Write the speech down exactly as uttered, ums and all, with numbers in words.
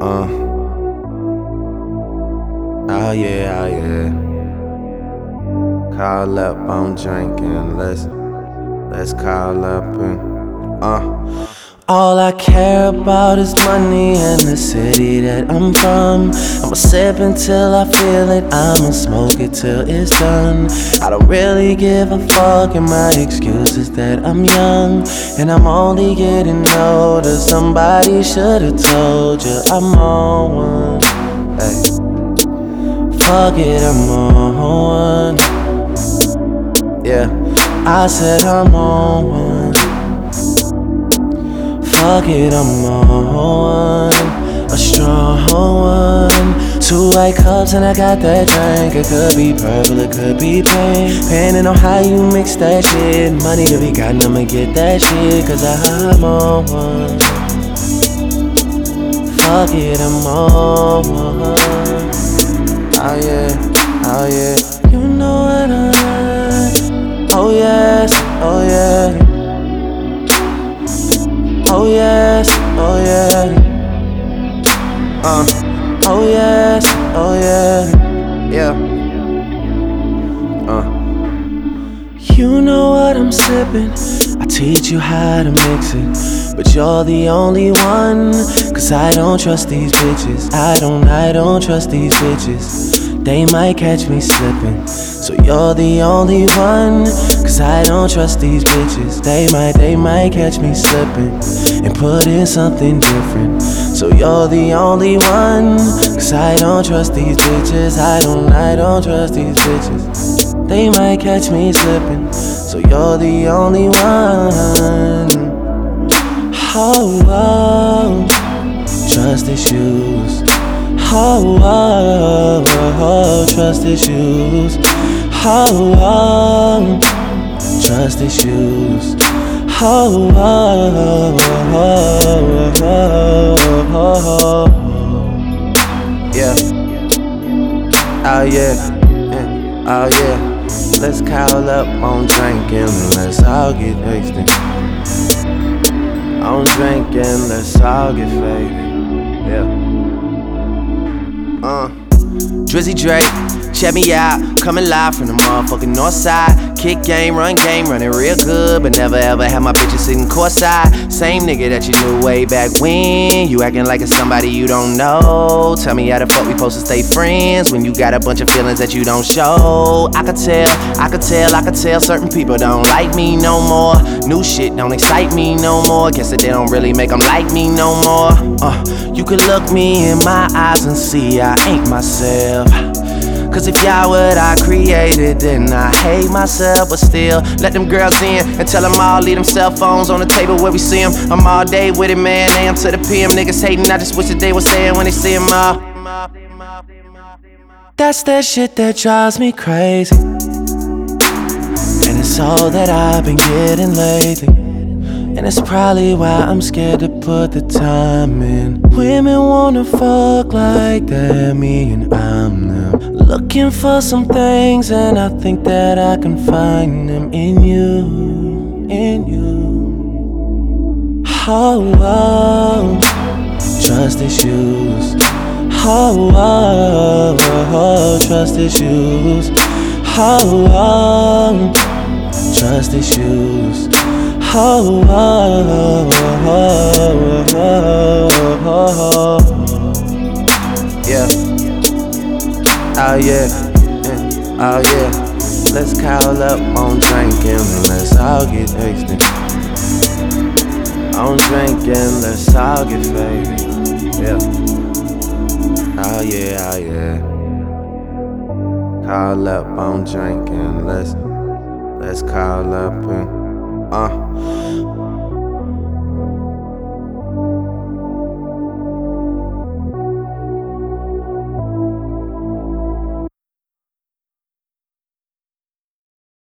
Uh, oh yeah, oh yeah. Call up, I'm drinking. Let's let's call up and uh. All I care about is money and the city that I'm from. I'ma sip until I feel it, I'ma smoke it till it's done. I don't really give a fuck, and my excuse is that I'm young and I'm only getting older. Somebody should've told you I'm on one. Hey, fuck it, I'm on one. Yeah, I said I'm on one. Fuck it, I'm on one, a strong one. Two white cups and I got that drink. It could be purple, it could be pink, depending on how you mix that shit. Money to be gotten, I'ma get that shit, cause I'm on one. Fuck it, I'm on one. Oh yeah, oh yeah. You know what I like. Oh yes, oh yeah. Oh yes, oh yeah. Uh, oh yes, oh yeah. Yeah. Uh. You know what I'm sipping. I teach you how to mix it, but you're the only one. Cause I don't trust these bitches. I don't, I don't trust these bitches. They might catch me slipping, so you're the only one. Cause I don't trust these bitches. They might, they might catch me slipping and put in something different. So you're the only one. Cause I don't trust these bitches. I don't, I don't trust these bitches. They might catch me slipping, so you're the only one. Oh, oh, trust issues. Oh, oh, oh, trust issues. Oh, oh, trust issues. Oh, oh, oh, oh, oh, oh. Yeah. Oh yeah. Oh yeah. Let's call up on drinking. Let's all get wasted. On drinking. Let's all get faded. Yeah. Uh, Drizzy Drake, check me out, coming live from the motherfucking north side. Kick game, run game, running real good, but never ever had my bitches sitting courtside. Same nigga that you knew way back when. You acting like it's somebody you don't know. Tell me how the fuck we supposed to stay friends when you got a bunch of feelings that you don't show. I could tell, I could tell, I could tell certain people don't like me no more. New shit don't excite me no more. Guess that they don't really make them like me no more. Uh, you could look me in my eyes and see I ain't myself. Cause if y'all what I created, then I hate myself. But still, let them girls in and tell them all, leave them cell phones on the table where we see them. I'm all day with it, man, A M to the P M. Niggas hating, I just wish that they was saying when they see them all. That's that shit that drives me crazy, and it's all that I've been getting lately. And it's probably why I'm scared to put the time in. Women wanna fuck like that, me and I'm them. Looking for some things, and I think that I can find them in you, in you. Oh, oh, trust issues. Oh, oh, oh, trust issues. Oh, oh, trust issues. Oh, oh, oh, oh, oh, oh. Yeah. Oh yeah. Oh yeah. Let's call up on drinking. Let's all get wasted. On drinking. Let's all get faded. Yeah. Oh yeah. Oh yeah. Call up on drinking. Let's let's call up and uh.